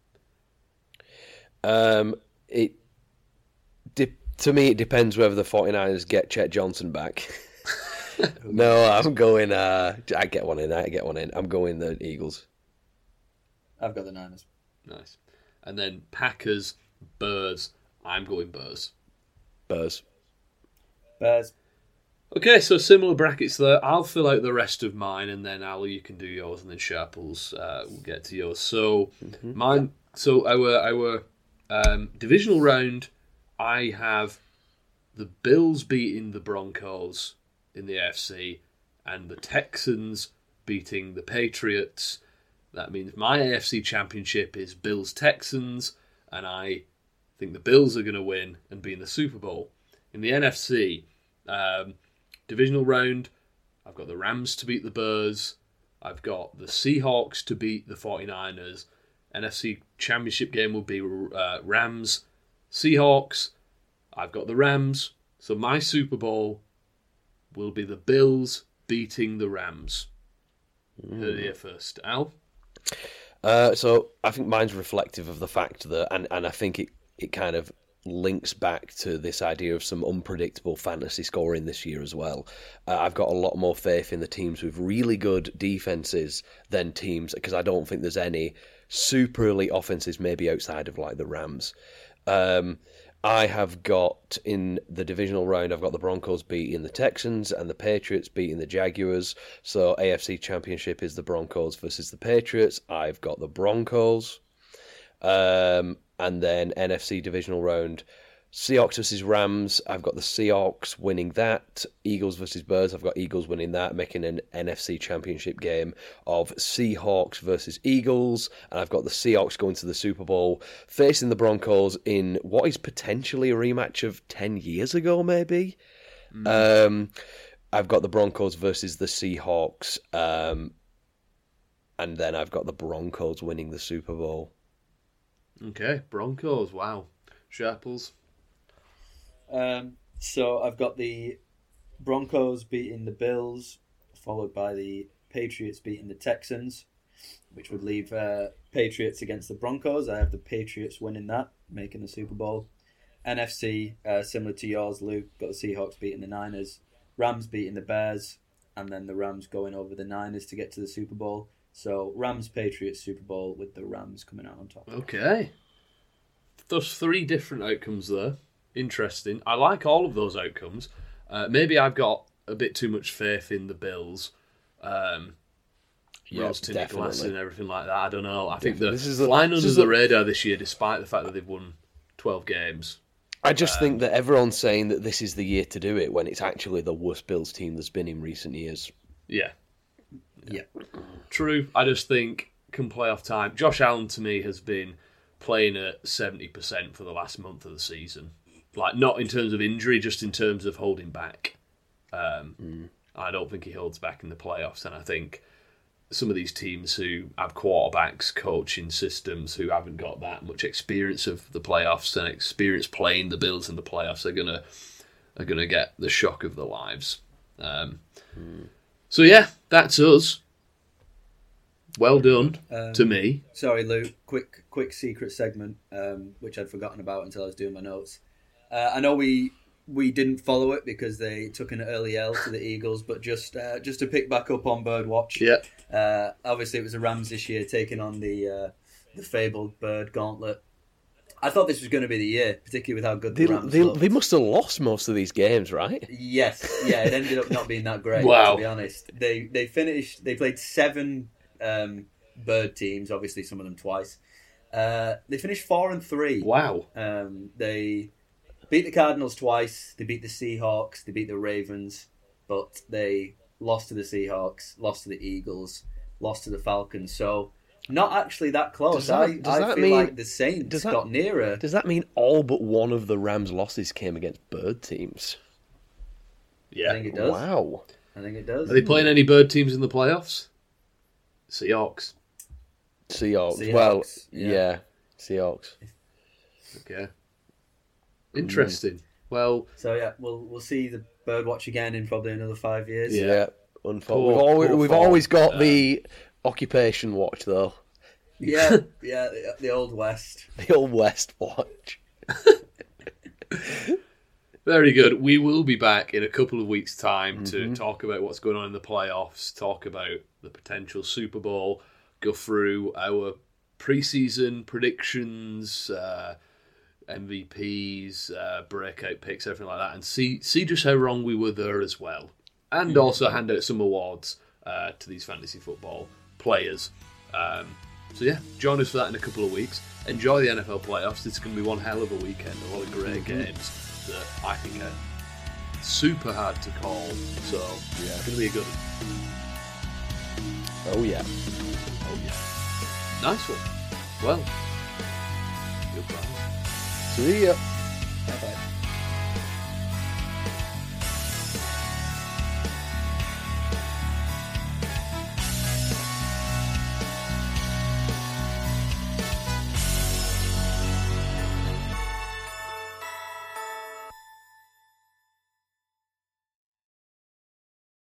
Um, it de- to me it depends whether the 49ers get Chet Johnson back. No, I'm going. Uh, I get one in. I get one in. I'm going the Eagles. I've got the Niners. Nice. And then Packers Bears. I'm going Bears. Bears. Bears. Okay, so similar brackets there. I'll fill out the rest of mine, and then Ali, you can do yours, and then Sharples uh, will get to yours. So mine. So our our um, divisional round, I have the Bills beating the Broncos in the A F C, and the Texans beating the Patriots. That means my A F C Championship is Bills-Texans, and I think the Bills are going to win and be in the Super Bowl. In the N F C, um, divisional round, I've got the Rams to beat the Bears. I've got the Seahawks to beat the forty-niners. N F C Championship game will be uh, Rams, Seahawks. I've got the Rams. So my Super Bowl will be the Bills beating the Rams. Mm. Heard it here first. Al? Uh, so I think mine's reflective of the fact that, and, and I think it, it kind of links back to this idea of some unpredictable fantasy scoring this year as well. Uh, I've got a lot more faith in the teams with really good defenses than teams, because I don't think there's any super elite offenses maybe outside of like the Rams. Um, I have got, in the divisional round, I've got the Broncos beating the Texans and the Patriots beating the Jaguars. So A F C Championship is the Broncos versus the Patriots. I've got the Broncos. Um, and then N F C divisional round, Seahawks versus Rams. I've got the Seahawks winning that. Eagles versus Bears. I've got Eagles winning that, making an N F C Championship game of Seahawks versus Eagles. And I've got the Seahawks going to the Super Bowl, facing the Broncos in what is potentially a rematch of ten years ago, maybe. Mm. Um, I've got the Broncos versus the Seahawks. Um, and then I've got the Broncos winning the Super Bowl. Okay, Broncos, wow. Sharples? Um, so I've got the Broncos beating the Bills, followed by the Patriots beating the Texans, which would leave uh, Patriots against the Broncos. I have the Patriots winning that, making the Super Bowl. N F C, uh, similar to yours, Luke, got the Seahawks beating the Niners, Rams beating the Bears, and then the Rams going over the Niners to get to the Super Bowl. So Rams, Patriots, Super Bowl with the Rams coming out on top. Okay. There's three different outcomes there. Interesting. I like all of those outcomes. Uh, maybe I've got a bit too much faith in the Bills. Um, yeah, Rose to Nicholas and everything like that. I don't know. I think definitely. they're flying under the radar this year, despite the fact that they've won twelve games. I just um, think that everyone's saying that this is the year to do it when it's actually the worst Bills team there's been in recent years. Yeah. Yeah. True. I just think come playoff time, Josh Allen to me has been playing at seventy percent for the last month of the season. Like, not in terms of injury, just in terms of holding back. Um, mm. I don't think he holds back in the playoffs, and I think some of these teams who have quarterbacks, coaching systems, who haven't got that much experience of the playoffs and experience playing the Bills in the playoffs, are gonna are gonna get the shock of their lives. Um, mm. So yeah, that's us. Well done um, to me. Sorry, Luke. Quick, quick secret segment, um, which I'd forgotten about until I was doing my notes. Uh, I know we we didn't follow it because they took an early L to the Eagles, but just uh, just to pick back up on Birdwatch. Yeah. Uh, obviously, it was the Rams this year taking on the uh, the fabled Bird Gauntlet. I thought this was going to be the year, particularly with how good the they, Rams they, looked. They must have lost most of these games, right? Yes. Yeah, it ended up not being that great, wow. to be honest. They they finished. They played seven um, Bird teams, obviously some of them twice. Uh, they finished four and three. Wow. Um, they beat the Cardinals twice. They beat the Seahawks. They beat the Ravens, but they lost to the Seahawks, lost to the Eagles, lost to the Falcons. So not actually that close. Does that, I, does I that feel mean, like the Saints does that, got nearer. Does that mean all but one of the Rams' losses came against Bird teams? Yeah. I think it does. Wow. I think it does. Are they playing any Bird teams in the playoffs? Seahawks. Seahawks. Seahawks, Well, yeah. yeah. Seahawks. Okay. Interesting. Mm. Well, so yeah, we'll we'll see the Birdwatch again in probably another five years. Yeah. yeah. Poor, we've always, we've fall. always got uh, the occupation watch though. Yeah, yeah, the, the old West. The old West watch. Very good. We will be back in a couple of weeks' time mm-hmm. to talk about what's going on in the playoffs, talk about the potential Super Bowl, go through our preseason predictions, uh, M V Ps, uh, breakout picks, everything like that, and see see just how wrong we were there as well. And mm-hmm. also hand out some awards uh, to these fantasy football players. Um, so yeah, join us for that in a couple of weeks. Enjoy the N F L playoffs. It's going to be one hell of a weekend. A lot of great mm-hmm. games that I think are super hard to call. So yeah, it's going to be a good one. Oh yeah. Oh yeah. Nice one. Well, goodbye. See ya. Bye bye.